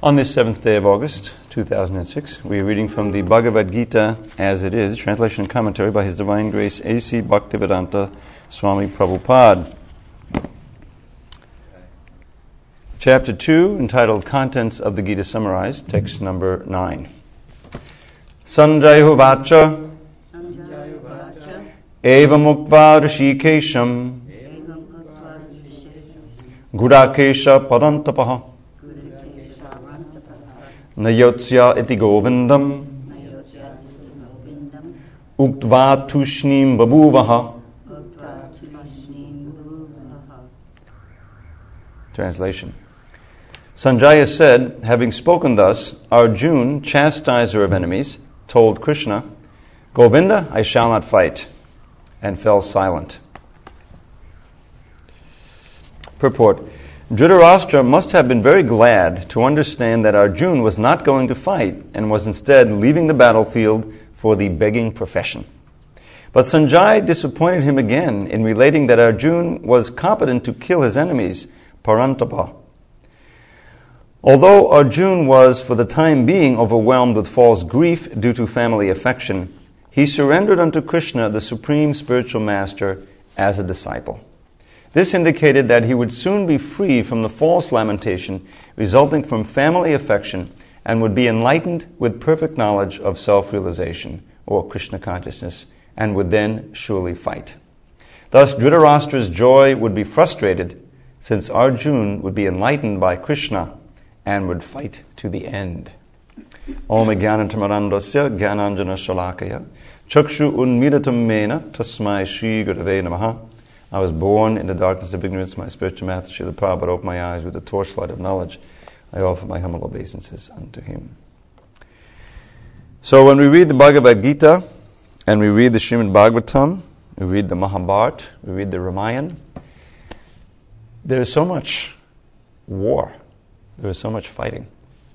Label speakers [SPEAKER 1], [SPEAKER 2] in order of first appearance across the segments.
[SPEAKER 1] On this 7th day of August, 2006, we are reading from the Bhagavad Gita as it is, translation and commentary by His Divine Grace A.C. Bhaktivedanta Swami Prabhupada. Chapter 2, entitled Contents of the Gita Summarized, text number 9. Sanjaya Vacha Eva Mukva Rishikesham Gudakesha Padantapaha Nayotsya iti Govindam Uktva Tushnim Babuvaha. Translation. Sanjaya said, having spoken thus, Arjuna, chastiser of enemies, told Krishna, Govinda, I shall not fight, and fell silent. Purport. Dhritarashtra must have been very glad to understand that Arjuna was not going to fight and was instead leaving the battlefield for the begging profession. But Sanjaya disappointed him again in relating that Arjuna was competent to kill his enemies, Parantapa. Although Arjuna was for the time being overwhelmed with false grief due to family affection, he surrendered unto Krishna, the supreme spiritual master, as a disciple. This indicated that he would soon be free from the false lamentation resulting from family affection and would be enlightened with perfect knowledge of self-realization or Krishna consciousness and would then surely fight. Thus, Dhritarashtra's joy would be frustrated since Arjuna would be enlightened by Krishna and would fight to the end. Om Jnanatammarandasya Jnananjana Shalakaya Chakshu Unmiratam Mena Tasmai Shri Gurave Namaha. I was born in the darkness of ignorance. My spiritual master, Srila Prabhupada, opened my eyes with the torchlight of knowledge. I offer my humble obeisances unto him. So when we read the Bhagavad Gita, and we read the Srimad Bhagavatam, we read the Mahabharata, we read the Ramayana, there is so much war. There is so much fighting.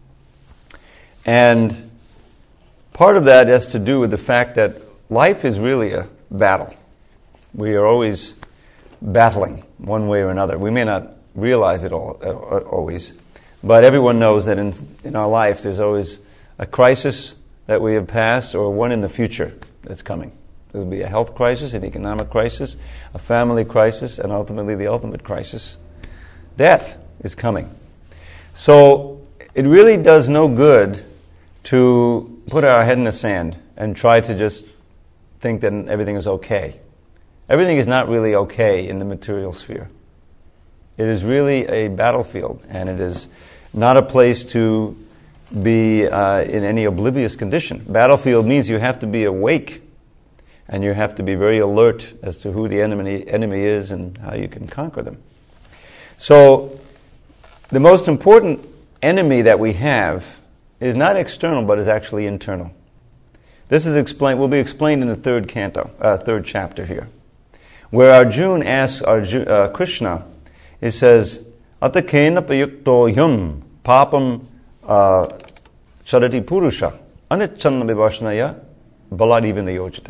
[SPEAKER 1] And part of that has to do with the fact that life is really a battle. We are always battling one way or another. We may not realize it always, but everyone knows that in our life there's always a crisis that we have passed or one in the future that's coming. There'll be a health crisis, an economic crisis, a family crisis, and ultimately the ultimate crisis. Death is coming. So it really does no good to put our head in the sand and try to just think that everything is okay. Everything is not really okay in the material sphere. It is really a battlefield, and it is not a place to be in any oblivious condition. Battlefield means you have to be awake, and you have to be very alert as to who the enemy is and how you can conquer them. So, the most important enemy that we have is not external, but is actually internal. This is will be explained in the third chapter here, where Arjuna asks Krishna. He says, "Atakena payukto yum papam charati purusha anichanna vibhashnaya baladivina yojita."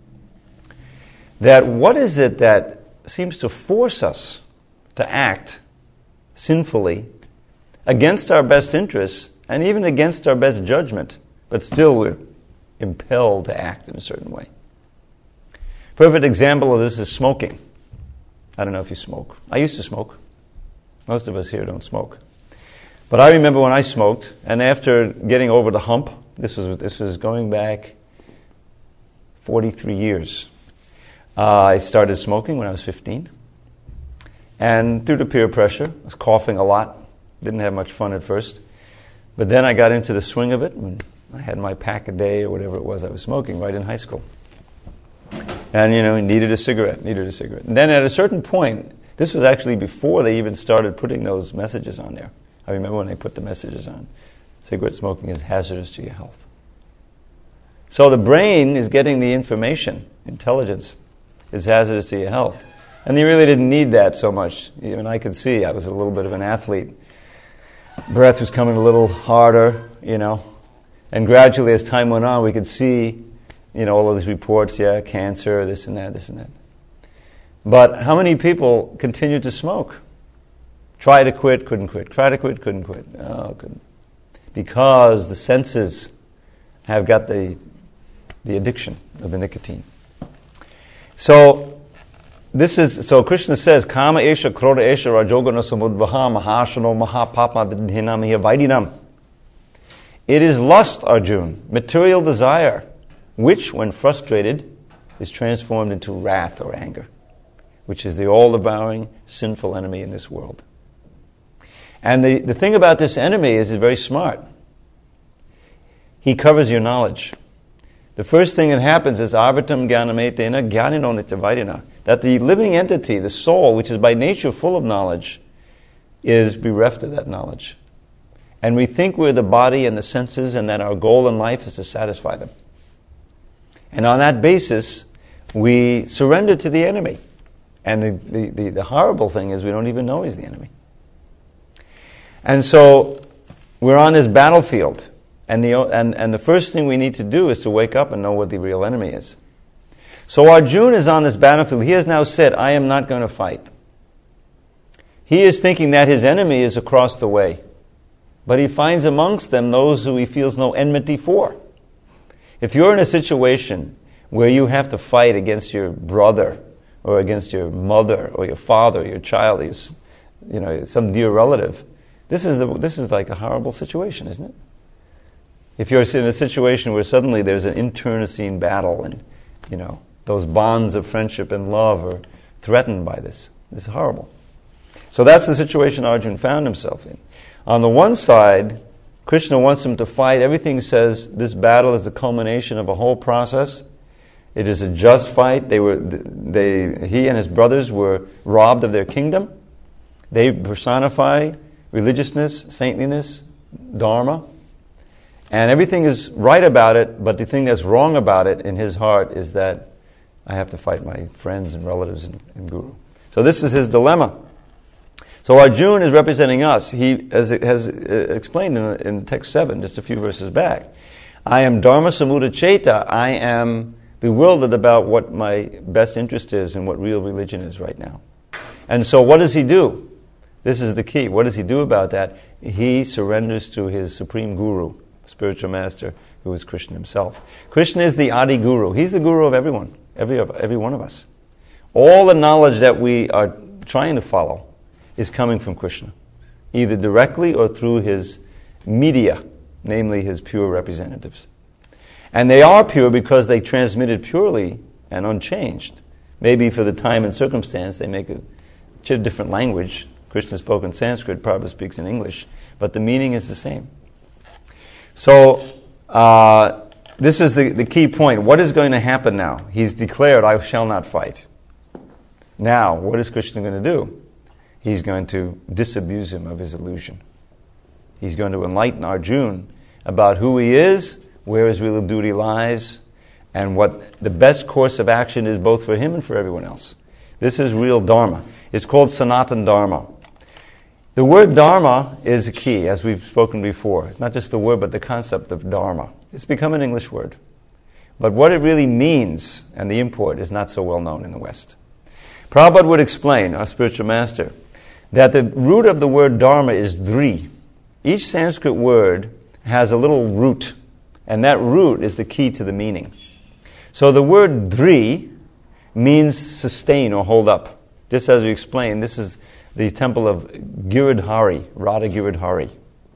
[SPEAKER 1] That what is it that seems to force us to act sinfully against our best interests and even against our best judgment, but still we're impelled to act in a certain way. Perfect example of this is smoking. I don't know if you smoke. I used to smoke. Most of us here don't smoke. But I remember when I smoked, and after getting over the hump, this was going back 43 years. I started smoking when I was 15. And due to peer pressure, I was coughing a lot. Didn't have much fun at first. But then I got into the swing of it, and I had my pack a day or whatever it was I was smoking right in high school. And, needed a cigarette. And then at a certain point, this was actually before they even started putting those messages on there. I remember when they put the messages on. Cigarette smoking is hazardous to your health. So the brain is getting the information. Intelligence is hazardous to your health. And you really didn't need that so much. Even I could see I was a little bit of an athlete. Breath was coming a little harder, And gradually as time went on, we could see all of these reports, cancer, this and that. But how many people continued to smoke? Try to quit, couldn't quit. Try to quit, couldn't quit. Oh, couldn't. because the senses have got the addiction of the nicotine. So Krishna says, Kama esha, Krodha esha, Rajogana samudvaha, Mahashano, Mahapapa vidhinam hiya vaidinam. It is lust, Arjun, material desire, which, when frustrated, is transformed into wrath or anger, which is the all-devouring, sinful enemy in this world. And the thing about this enemy is he's very smart. He covers your knowledge. The first thing that happens is avartam gyanametena gyanino nityavaidina, that the living entity, the soul, which is by nature full of knowledge, is bereft of that knowledge. And we think we're the body and the senses and that our goal in life is to satisfy them. And on that basis, we surrender to the enemy. And the horrible thing is we don't even know he's the enemy. And so we're on this battlefield. And the first thing we need to do is to wake up and know what the real enemy is. So Arjuna is on this battlefield. He has now said, I am not going to fight. He is thinking that his enemy is across the way. But he finds amongst them those who he feels no enmity for. If you're in a situation where you have to fight against your brother, or against your mother, or your father, or your child, or some dear relative, this is like a horrible situation, isn't it? If you're in a situation where suddenly there's an internecine battle and, those bonds of friendship and love are threatened by this. This is horrible. So that's the situation Arjuna found himself in. On the one side, Krishna wants him to fight. Everything says this battle is the culmination of a whole process. It is a just fight. He and his brothers were robbed of their kingdom. They personify religiousness, saintliness, dharma. And everything is right about it, but the thing that's wrong about it in his heart is that I have to fight my friends and relatives and guru. So this is his dilemma. So Arjuna is representing us. He has explained in text 7, just a few verses back. I am dharma samudacheta. I am bewildered about what my best interest is and what real religion is right now. And so what does he do? This is the key. What does he do about that? He surrenders to his supreme guru, spiritual master, who is Krishna himself. Krishna is the Adi Guru. He's the guru of everyone, every one of us. All the knowledge that we are trying to follow is coming from Krishna, either directly or through his media, namely his pure representatives. And they are pure because they transmitted purely and unchanged. Maybe for the time and circumstance they make a different language. Krishna spoke in Sanskrit, Prabhupada speaks in English, but the meaning is the same. So, this is the key point. What is going to happen now? He's declared, I shall not fight. Now, what is Krishna going to do? He's going to disabuse him of his illusion. He's going to enlighten Arjuna about who he is, where his real duty lies, and what the best course of action is both for him and for everyone else. This is real Dharma. It's called Sanatana Dharma. The word Dharma is a key, as we've spoken before. It's not just the word, but the concept of Dharma. It's become an English word. But what it really means, and the import, is not so well known in the West. Prabhupada would explain, our spiritual master, that the root of the word Dharma is Dri. Each Sanskrit word has a little root, and that root is the key to the meaning. So the word Dri means sustain or hold up. Just as we explained, this is the temple of Giridhari, Radha Giridhari.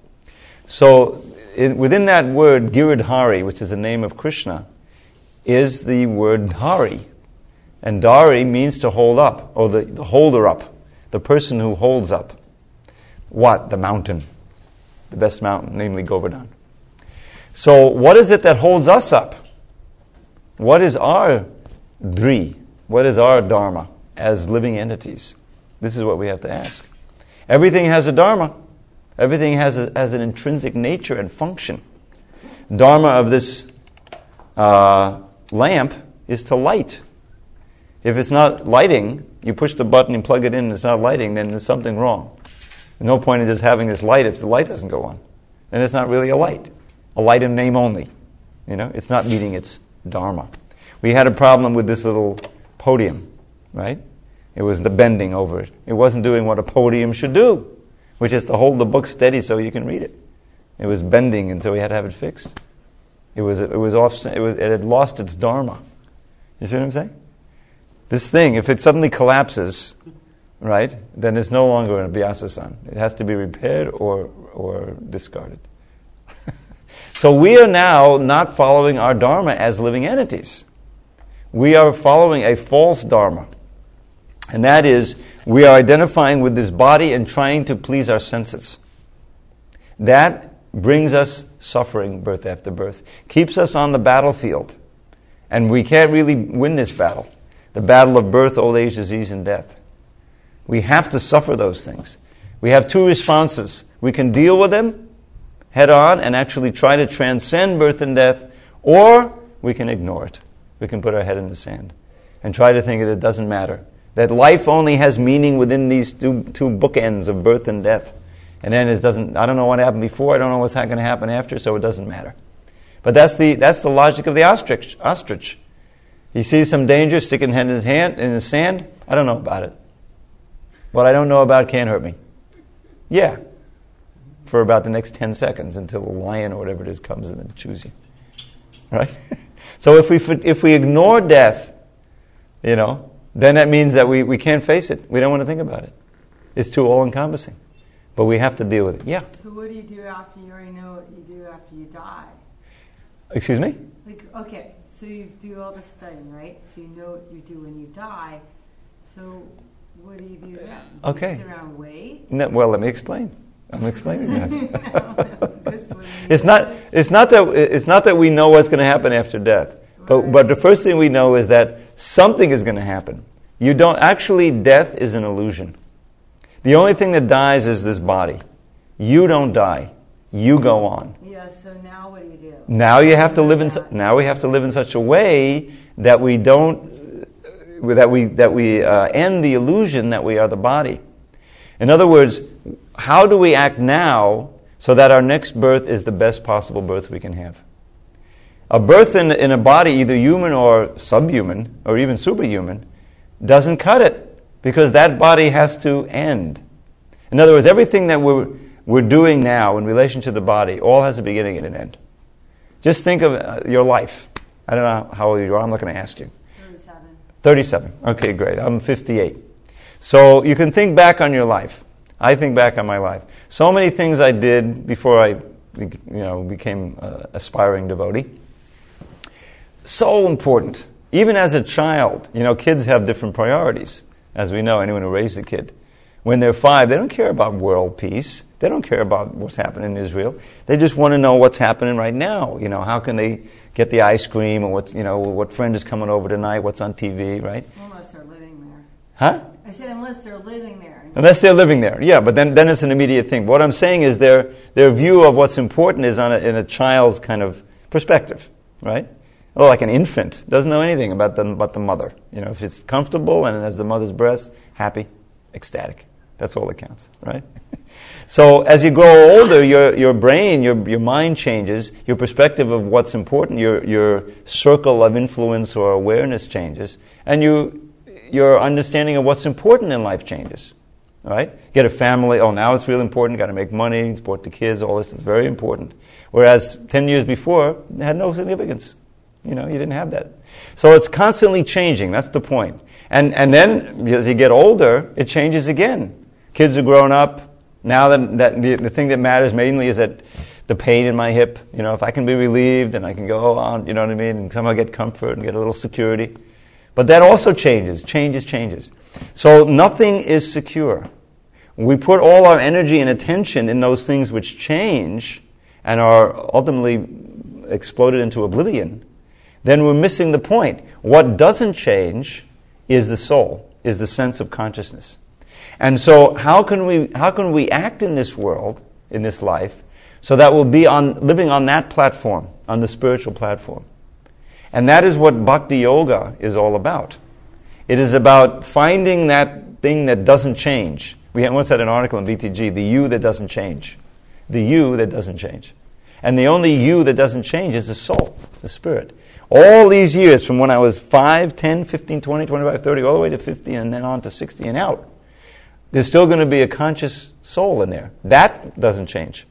[SPEAKER 1] So within that word Giridhari, which is the name of Krishna, is the word Dhari. And Dhari means to hold up, or the holder up, the person who holds up. What? The mountain. The best mountain, namely Govardhan. So what is it that holds us up? What is our Dri? What is our Dharma as living entities? This is what we have to ask. Everything has a Dharma. Everything has an intrinsic nature and function. Dharma of this lamp is to light. If it's not lighting, you push the button and plug it in and it's not lighting, then there's something wrong. There's no point in just having this light if the light doesn't go on. Then it's not really a light in name only. It's not meeting its Dharma. We had a problem with this little podium, right? It was the bending over it. It wasn't doing what a podium should do, which is to hold the book steady so you can read it. It was bending, and so we had to have it fixed. It had lost its dharma. You see what I'm saying? This thing, if it suddenly collapses, right, then it's no longer an abhyasa-san. It has to be repaired or discarded. So we are now not following our dharma as living entities. We are following a false dharma. And that is, we are identifying with this body and trying to please our senses. That brings us suffering birth after birth. Keeps us on the battlefield. And we can't really win this battle. The battle of birth, old age, disease, and death. We have to suffer those things. We have two responses. We can deal with them head on and actually try to transcend birth and death, or we can ignore it. We can put our head in the sand and try to think that it doesn't matter. That life only has meaning within these two bookends of birth and death. And then I don't know what happened before, I don't know what's going to happen after, so it doesn't matter. But that's the logic of the ostrich. He sees some danger, sticking his hand in the sand, I don't know about it. What I don't know about can't hurt me. Yeah. For about the next 10 seconds until a lion or whatever it is comes in and chews you. Right? So if we ignore death, then that means that we can't face it. We don't want to think about it. It's too all-encompassing. But we have to deal with it. Yeah?
[SPEAKER 2] So what do you do after you already know what you do after you die?
[SPEAKER 1] Excuse me?
[SPEAKER 2] Okay, so you do all this studying, right? So you know what you do when you die. So what do you do then?
[SPEAKER 1] Okay.
[SPEAKER 2] You sit around and wait?
[SPEAKER 1] No, well, let me explain. I'm explaining that.
[SPEAKER 2] No.
[SPEAKER 1] It's not that we know what's going to happen after death. But the first thing we know is that something is going to happen. Death is an illusion. The only thing that dies is this body. You don't die. You go on.
[SPEAKER 2] Yeah, so now what do you do?
[SPEAKER 1] Now we have to live in such a way that we end the illusion that we are the body. In other words, how do we act now so that our next birth is the best possible birth we can have? A birth in a body, either human or subhuman, or even superhuman, doesn't cut it, because that body has to end. In other words, everything that we're doing now in relation to the body all has a beginning and an end. Just think of your life. I don't know how old you are. I'm not going to ask you. 37. Okay, great. I'm 58. So you can think back on your life. I think back on my life. So many things I did before I became an aspiring devotee. So important. Even as a child, kids have different priorities. As we know, anyone who raised a kid. When they're 5, they don't care about world peace. They don't care about what's happening in Israel. They just want to know what's happening right now. How can they get the ice cream, or what friend is coming over tonight, what's on TV, right?
[SPEAKER 2] Unless they're living there.
[SPEAKER 1] Huh?
[SPEAKER 2] I said unless they're living there.
[SPEAKER 1] Unless they're living there, yeah. But then it's an immediate thing. But what I'm saying is their view of what's important is in a child's kind of perspective, right? Oh, like an infant doesn't know anything about the mother. If it's comfortable and has the mother's breast, happy, ecstatic. That's all that counts, right? So as you grow older, your brain, your mind changes. Your perspective of what's important, your circle of influence or awareness changes, and your understanding of what's important in life changes. Right? Get a family. Oh, now it's really important. Got to make money, support the kids. All this is very important. Whereas 10 years before, it had no significance. You didn't have that. So it's constantly changing. That's the point. And then, as you get older, it changes again. Kids are grown up. Now that the thing that matters mainly is that the pain in my hip, if I can be relieved, then I can go on, you know what I mean, and somehow get comfort and get a little security. But that also changes. So nothing is secure. We put all our energy and attention in those things which change and are ultimately exploded into oblivion, then we're missing the point. What doesn't change is the soul, is the sense of consciousness. And so how can we act in this world, in this life, so that we'll be living on that platform, on the spiritual platform? And that is what Bhakti Yoga is all about. It is about finding that thing that doesn't change. We once had an article in BTG, the you that doesn't change. The you that doesn't change. And the only you that doesn't change is the soul, the spirit. All these years, from when I was 5, 10, 15, 20, 25, 30, all the way to 50, and then on to 60 and out, there's still going to be a conscious soul in there. That doesn't change.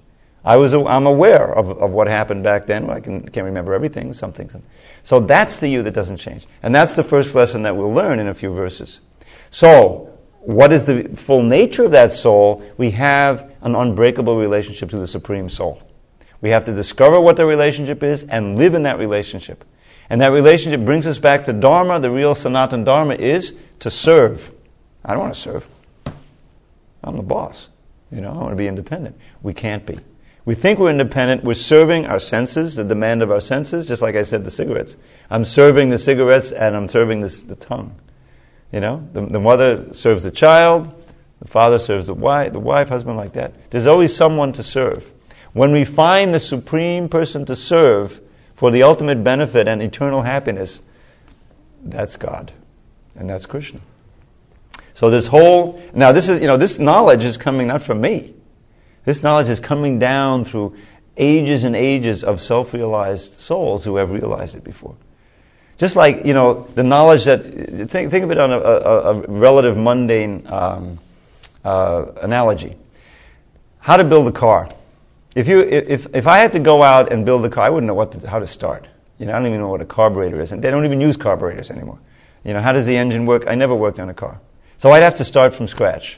[SPEAKER 1] I'm aware of what happened back then. I can't remember everything, some things. So that's the you that doesn't change. And that's the first lesson that we'll learn in a few verses. So, what is the full nature of that soul? We have an unbreakable relationship to the Supreme Soul. We have to discover what the relationship is and live in that relationship. And that relationship brings us back to Dharma. The real Sanatana Dharma is to serve. I don't want to serve. I'm the boss. I want to be independent. We can't be. We think we're independent. We're serving our senses, the demand of our senses, just like I said, the cigarettes. I'm serving the cigarettes and I'm serving the tongue. The mother serves the child, the father serves the wife, husband, like that. There's always someone to serve. When we find the supreme person to serve for the ultimate benefit and eternal happiness, that's God. And that's Krishna. So this knowledge is coming not from me. This knowledge is coming down through ages and ages of self-realized souls who have realized it before. Just like, the knowledge that, think of it on a relative mundane analogy. How to build a car. If I had to go out and build a car, I wouldn't know how to start. I don't even know what a carburetor is. And they don't even use carburetors anymore. How does the engine work? I never worked on a car. So I'd have to start from scratch.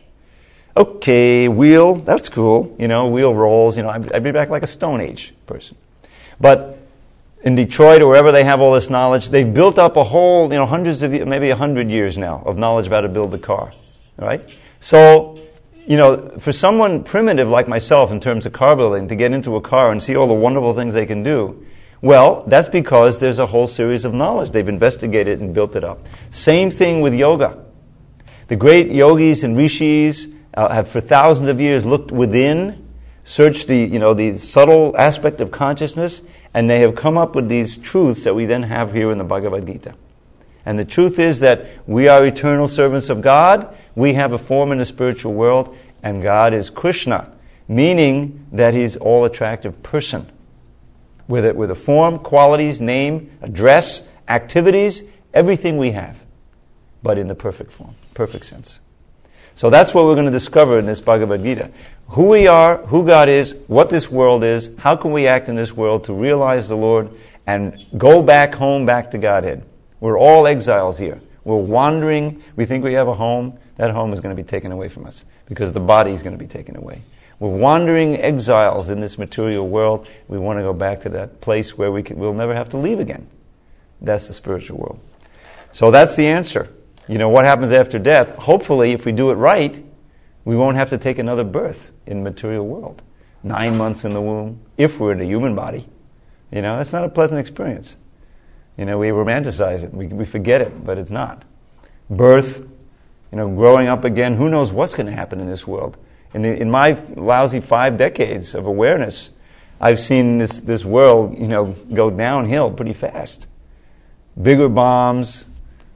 [SPEAKER 1] Okay, wheel, that's cool. Wheel rolls. I'd be back like a Stone Age person. But in Detroit or wherever they have all this knowledge, they've built up a whole, hundreds of years, maybe 100 years now of knowledge of how to build a car. Right? So, for someone primitive like myself in terms of car building, to get into a car and see all the wonderful things they can do, well, that's because there's a whole series of knowledge. They've investigated and built it up. Same thing with yoga. The great yogis and rishis have for thousands of years looked within, searched the subtle aspect of consciousness, and they have come up with these truths that we then have here in the Bhagavad Gita. And the truth is that we are eternal servants of God. We have a form in the spiritual world, and God is Krishna, meaning that He's all-attractive person. With a form, qualities, name, address, activities, everything we have, but in the perfect form, perfect sense. So that's what we're going to discover in this Bhagavad Gita. Who we are, who God is, what this world is, how can we act in this world to realize the Lord and go back home, back to Godhead. We're all exiles here. We're wandering. We think we have a home. That home is going to be taken away from us because the body is going to be taken away. We're wandering exiles in this material world. We want to go back to that place where we'll never have to leave again. That's the spiritual world. So that's the answer. What happens after death? Hopefully, if we do it right, we won't have to take another birth in the material world. 9 months in the womb, if we're in a human body. That's not a pleasant experience. We romanticize it. We forget it, but it's not. Birth, growing up again, who knows what's going to happen in this world. In my lousy 5 decades of awareness, I've seen this world, go downhill pretty fast. Bigger bombs,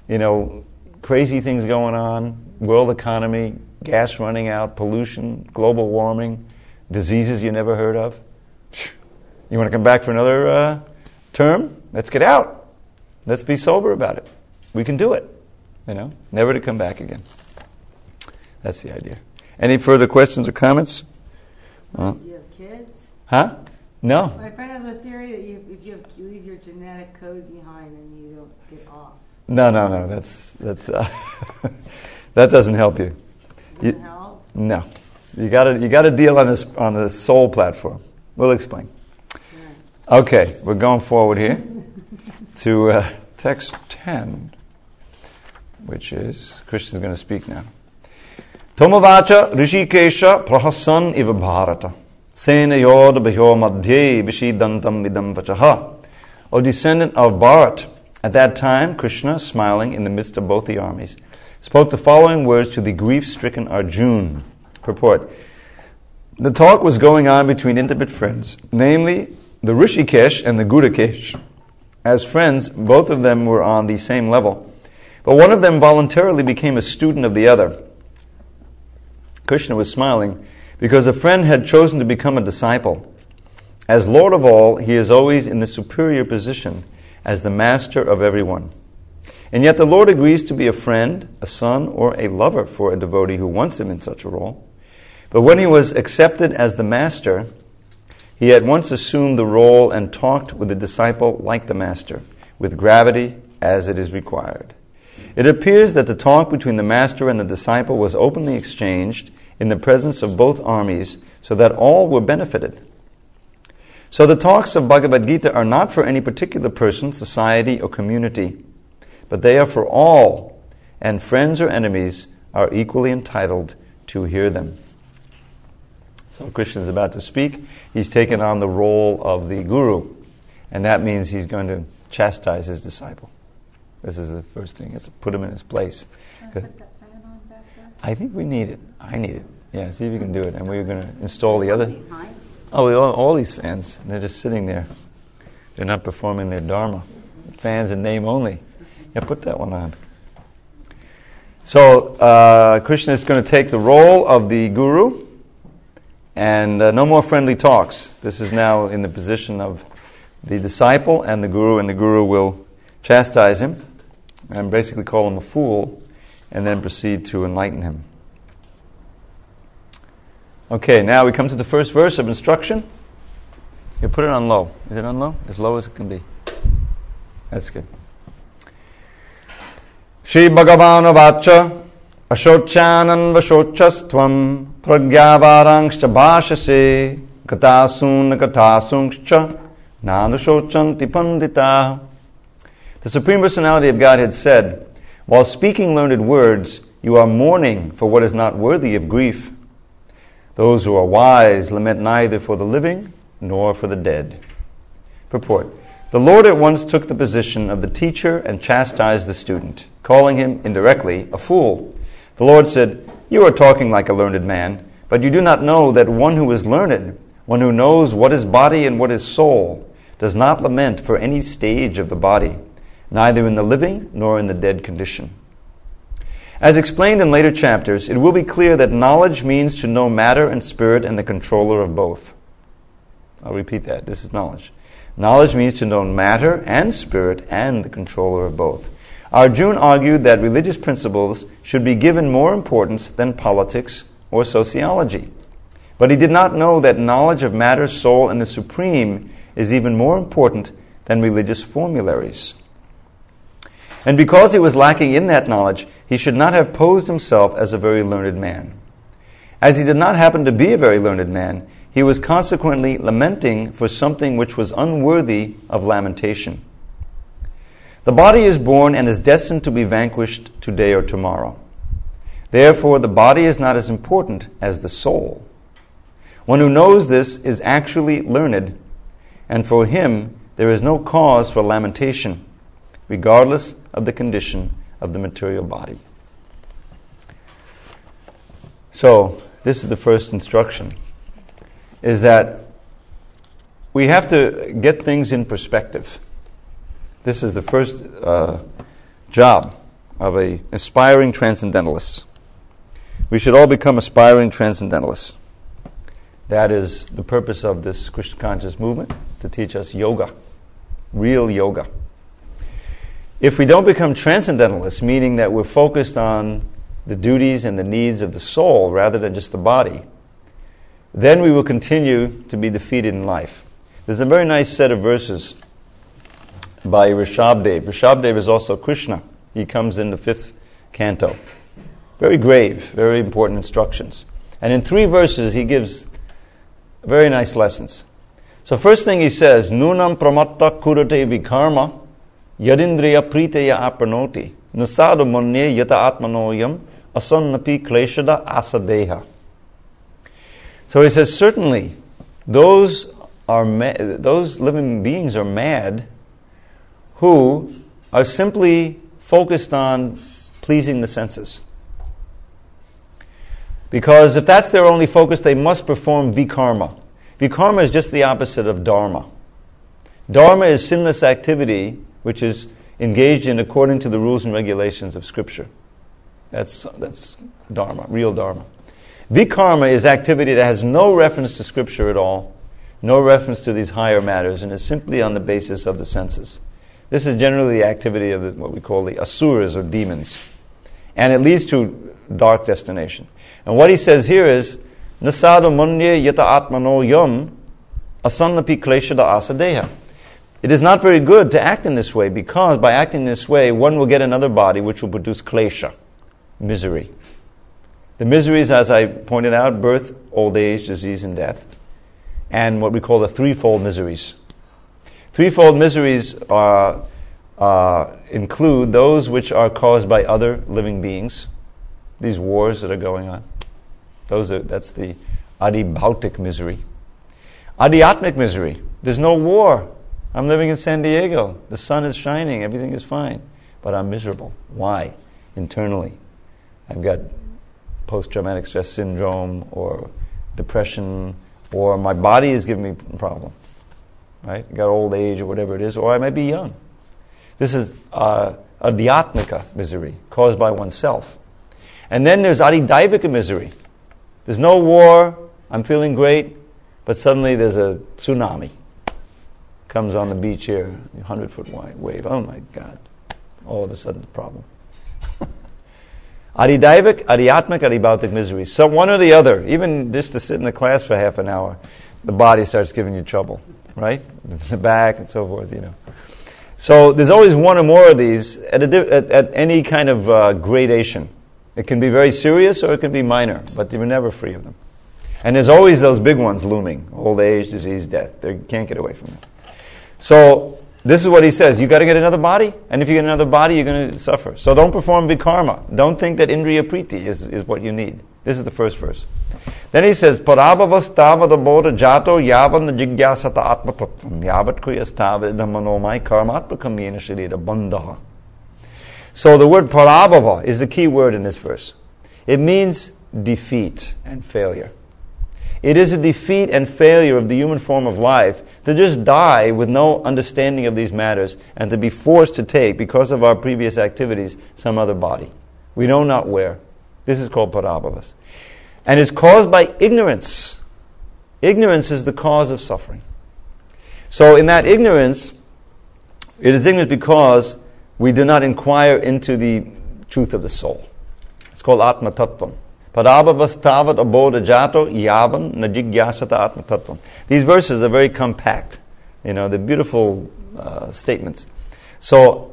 [SPEAKER 1] crazy things going on, world economy, gas running out, pollution, global warming, diseases you never heard of. You want to come back for another term? Let's get out. Let's be sober about it. We can do it. Never to come back again. That's the idea. Any further questions or comments?
[SPEAKER 2] Do you have kids?
[SPEAKER 1] Huh? No.
[SPEAKER 2] My friend has a theory that if you leave your genetic code behind, then you don't get off.
[SPEAKER 1] No. That's that doesn't help you.
[SPEAKER 2] Doesn't help?
[SPEAKER 1] No. You got to deal on the soul platform. We'll explain. Yeah. Okay, we're going forward here to text 10, which is Krishna's going to speak now. Tomavacha Rishikesha Prahasan Iva Bharata Sena Yod Bhyo Madhye Vishidantam Vidam Vachaha. O descendant of Bharat, at that time Krishna, smiling in the midst of both the armies, spoke the following words to the grief-stricken Arjuna. Purport. The talk was going on between intimate friends, namely the Rishikesh and the Gudakesh. As friends, both of them were on the same level, but one of them voluntarily became a student of the other. Krishna was smiling because a friend had chosen to become a disciple. As Lord of all, he is always in the superior position as the master of everyone. And yet the Lord agrees to be a friend, a son, or a lover for a devotee who wants him in such a role. But when he was accepted as the master, he at once assumed the role and talked with the disciple like the master, with gravity as it is required. It appears that the talk between the master and the disciple was openly exchanged in the presence of both armies, so that all were benefited. So the talks of Bhagavad Gita are not for any particular person, society, or community, but they are for all, and friends or enemies are equally entitled to hear them. So Krishna is about to speak. He's taken on the role of the guru, and that means he's going to chastise his disciple. This is the first thing. It's to put him in his place.
[SPEAKER 3] Can I put that fan on back there?
[SPEAKER 1] I think we need it. I need it. Yeah, see if you can do it. And we're going to install the other.
[SPEAKER 3] Behind.
[SPEAKER 1] Oh, all these fans. They're just sitting there. They're not performing their dharma. Fans in name only. Yeah, put that one on. So Krishna is going to take the role of the guru, and no more friendly talks. This is now in the position of the disciple and the guru will chastise him and basically call him a fool, and then proceed to enlighten him. Okay, now we come to the first verse of instruction. You put it on low. Is it on low? As low as it can be. That's good. Shri Bhagavan Vacha Ashochanan Vashochastvam Pragyavarangscha Bhashase Katasun Katasungscha Nadashochanti Pandita. The Supreme Personality of Godhead said, while speaking learned words, you are mourning for what is not worthy of grief. Those who are wise lament neither for the living nor for the dead. Purport. The Lord at once took the position of the teacher and chastised the student, calling him indirectly a fool. The Lord said, you are talking like a learned man, but you do not know that one who is learned, one who knows what is body and what is soul, does not lament for any stage of the body, neither in the living nor in the dead condition. As explained in later chapters, it will be clear that knowledge means to know matter and spirit and the controller of both. I'll repeat that. This is knowledge. Knowledge means to know matter and spirit and the controller of both. Arjuna argued that religious principles should be given more importance than politics or sociology. But he did not know that knowledge of matter, soul, and the supreme is even more important than religious formularies. And because he was lacking in that knowledge, he should not have posed himself as a very learned man. As he did not happen to be a very learned man, he was consequently lamenting for something which was unworthy of lamentation. The body is born and is destined to be vanquished today or tomorrow. Therefore, the body is not as important as the soul. One who knows this is actually learned, and for him there is no cause for lamentation, regardless of the condition of the material body. So, this is the first instruction, is that we have to get things in perspective. This is the first job of an aspiring transcendentalist. We should all become aspiring transcendentalists. That is the purpose of this Krishna conscious movement, to teach us yoga, real yoga. If we don't become transcendentalists, meaning that we're focused on the duties and the needs of the soul rather than just the body, then we will continue to be defeated in life. There's a very nice set of verses by Rishabdev. Rishabdev is also Krishna. He comes in the 5th canto. Very grave, very important instructions. And in 3 verses he gives very nice lessons. So first thing he says, Nunam pramatta kurate vikarma yadindriya priteya apranoti nasadu manye yata atmanoyam asannapi kleshada asadeha. So he says, certainly those living beings are mad who are simply focused on pleasing the senses. Because if that's their only focus, they must perform vikarma. Vikarma is just the opposite of dharma. Dharma is sinless activity which is engaged in according to the rules and regulations of Scripture. That's dharma, real dharma. Vikarma is activity that has no reference to Scripture at all, no reference to these higher matters, and is simply on the basis of the senses. This is generally the activity of what we call the asuras or demons. And it leads to dark destination. And what he says here is, Nasadu manye yata atmano yam asannapi kleshada asadeha. It is not very good to act in this way, because by acting this way, one will get another body which will produce klesha, misery. The miseries, as I pointed out, birth, old age, disease, and death, and what we call the threefold miseries. Threefold miseries include those which are caused by other living beings, these wars that are going on. That's the adi-bhautic misery. Adhyatmic misery. There's no war. I'm living in San Diego. The sun is shining. Everything is fine. But I'm miserable. Why? Internally. I've got post-traumatic stress syndrome or depression, or my body is giving me a problem. Right? I got old age or whatever it is, or I might be young. This is adhyatmika misery, caused by oneself. And then there's adidaivika misery. There's no war, I'm feeling great, but suddenly there's a tsunami. Comes on the beach here, 100-foot wide wave. Oh my God. All of a sudden, problem. Adidaivik, adhyatmik, adibhautic misery. So one or the other, even just to sit in the class for half an hour, the body starts giving you trouble, right? The back and so forth, So there's always one or more of these at any kind of gradation. It can be very serious or it can be minor, but you're never free of them. And there's always those big ones looming: old age, disease, death. They can't get away from them. So this is what he says: you got to get another body, and if you get another body, you're going to suffer. So don't perform vikarma. Don't think that indriya priti is what you need. This is the first verse. Then he says, Parabhavastavadabodha jato yavan jigyasata atmatattvam yavat kriyastavadam manomai karmatmakam yena sharira bandha. So the word parabhava is the key word in this verse. It means defeat and failure. It is a defeat and failure of the human form of life to just die with no understanding of these matters and to be forced to take, because of our previous activities, some other body. We know not where. This is called parabhavas. And it's caused by ignorance. Ignorance is the cause of suffering. So in that ignorance, it is ignorance because we do not inquire into the truth of the soul. It's called Atma Tattvam. Parabhavastavat abodha jato yavam najigyasata Atma Tattvam. These verses are very compact. They're beautiful statements. So,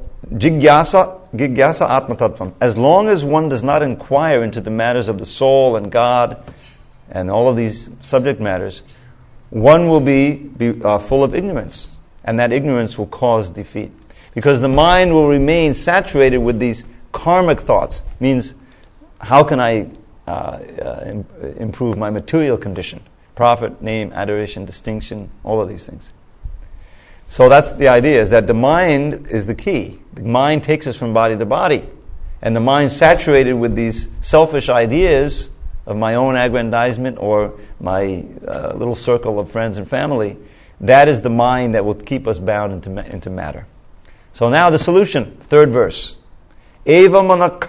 [SPEAKER 1] jigyasa Atma Tattvam. As long as one does not inquire into the matters of the soul and God and all of these subject matters, one will be full of ignorance. And that ignorance will cause defeat. Because the mind will remain saturated with these karmic thoughts. Means, how can I improve my material condition? Profit, name, adoration, distinction, all of these things. So that's the idea, is that the mind is the key. The mind takes us from body to body. And the mind saturated with these selfish ideas of my own aggrandizement or my little circle of friends and family, that is the mind that will keep us bound into matter. So now the solution, third verse. So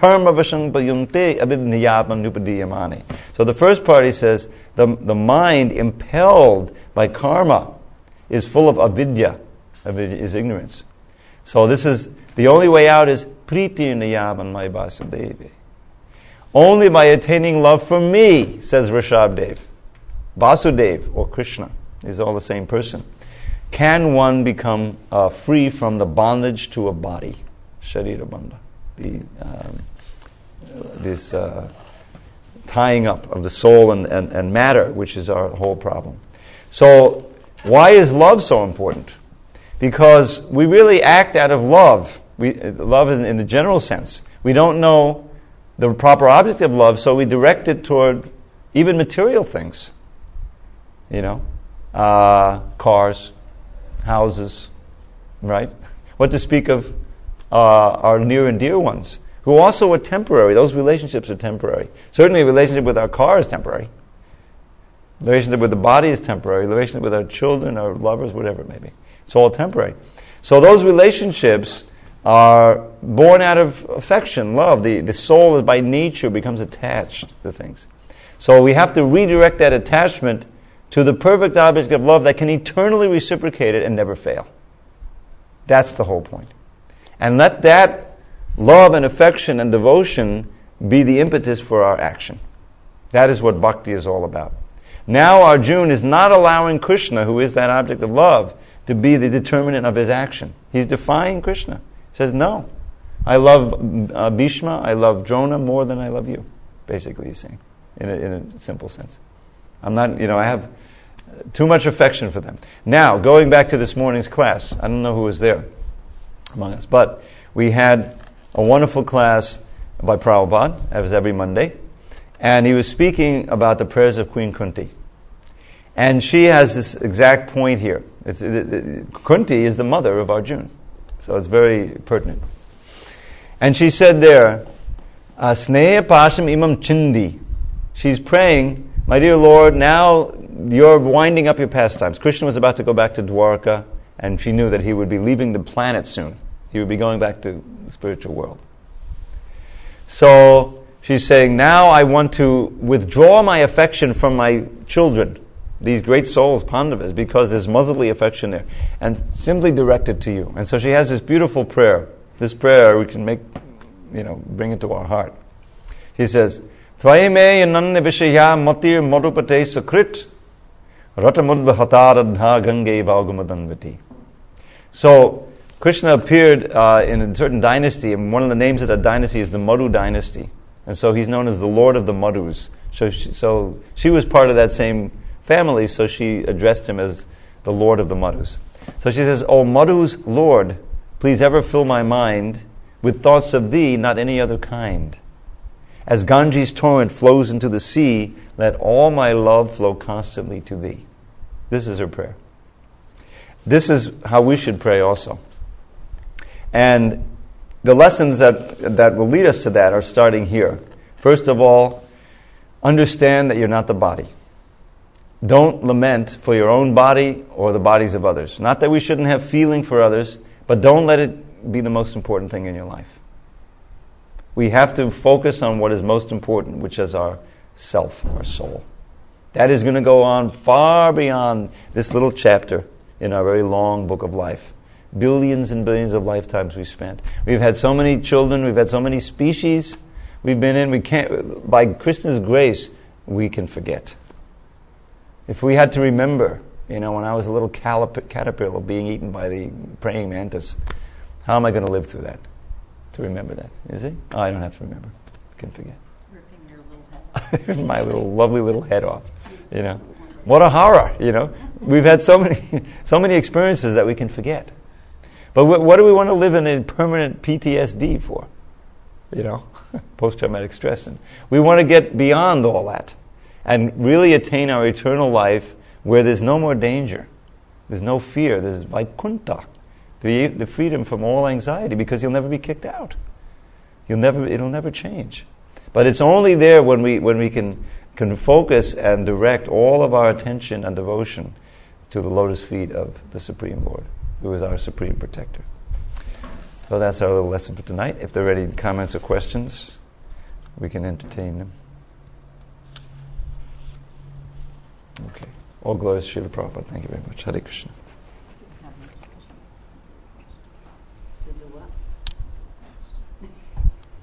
[SPEAKER 1] the first part he says, the mind impelled by karma is full of avidya. Avidya is ignorance. So this is, the only way out is priti niyaman mai Vasudevi. Only by attaining love for me, says Rishabdev. Vasudev, or Krishna, is all the same person. Can one become free from the bondage to a body? Sharira bandha. This tying up of the soul and matter, which is our whole problem. So, why is love so important? Because we really act out of love. Love is in the general sense. We don't know the proper object of love, so we direct it toward even material things. Cars, houses, right? What to speak of our near and dear ones, who also are temporary. Those relationships are temporary. Certainly a relationship with our car is temporary. The relationship with the body is temporary. The relationship with our children, our lovers, whatever it may be. It's all temporary. So those relationships are born out of affection, love. The soul is by nature becomes attached to things. So we have to redirect that attachment to the perfect object of love that can eternally reciprocate it and never fail. That's the whole point. And let that love and affection and devotion be the impetus for our action. That is what bhakti is all about. Now Arjuna is not allowing Krishna, who is that object of love, to be the determinant of his action. He's defying Krishna. He says, no, I love Bhishma, I love Drona more than I love you, basically he's saying, in a simple sense. I'm not, I have too much affection for them. Now, going back to this morning's class, I don't know who was there among us, but we had a wonderful class by Prabhupada, as every Monday, and he was speaking about the prayers of Queen Kunti. And she has this exact point here. Kunti is the mother of Arjuna, so it's very pertinent. And she said there, Sneha Pasham Imam Chindi. She's praying, my dear Lord, now you're winding up your pastimes. Krishna was about to go back to Dwarka, and she knew that he would be leaving the planet soon. He would be going back to the spiritual world. So she's saying, now I want to withdraw my affection from my children, these great souls, Pandavas, because there's motherly affection there, and simply direct it to you. And so she has this beautiful prayer. This prayer we can make, bring it to our heart. She says, Tvayame yananne vishaya matir madhupate sakrit ratamudbhataradha gange valgumadanvati. So, Krishna appeared in a certain dynasty, and one of the names of that dynasty is the Madhu dynasty. And so he's known as the Lord of the Madhus. So she was part of that same family, so she addressed him as the Lord of the Madhus. So she says, O Madhu's Lord, please ever fill my mind with thoughts of thee, not any other kind. As Ganges torrent flows into the sea, let all my love flow constantly to thee. This is her prayer. This is how we should pray also. And the lessons that will lead us to that are starting here. First of all, understand that you're not the body. Don't lament for your own body or the bodies of others. Not that we shouldn't have feeling for others, but don't let it be the most important thing in your life. We have to focus on what is most important, which is our self, our soul. That is going to go on far beyond this little chapter in our very long book of life. Billions and billions of lifetimes we've spent. We've had so many children, we've had so many species we've been in, we can't, by Krishna's grace, we can forget. If we had to remember, when I was a little caterpillar being eaten by the praying mantis, how am I going to live through that? To remember that, is it? Oh, I don't have to remember. I can forget.
[SPEAKER 2] Ripping your little head.
[SPEAKER 1] My lovely little head off. What a horror, We've had so many experiences that we can forget. But what do we want to live in permanent PTSD for? Post-traumatic stress. And we want to get beyond all that and really attain our eternal life where there's no more danger. There's no fear. There's Vaikuntha, the freedom from all anxiety, because you'll never be kicked out. It'll never change. But it's only there when we can focus and direct all of our attention and devotion to the lotus feet of the Supreme Lord, who is our supreme protector. So that's our little lesson for tonight. If there are any comments or questions, we can entertain them. Okay. All glories to Srila Prabhupada. Thank you very much. Hare Krishna.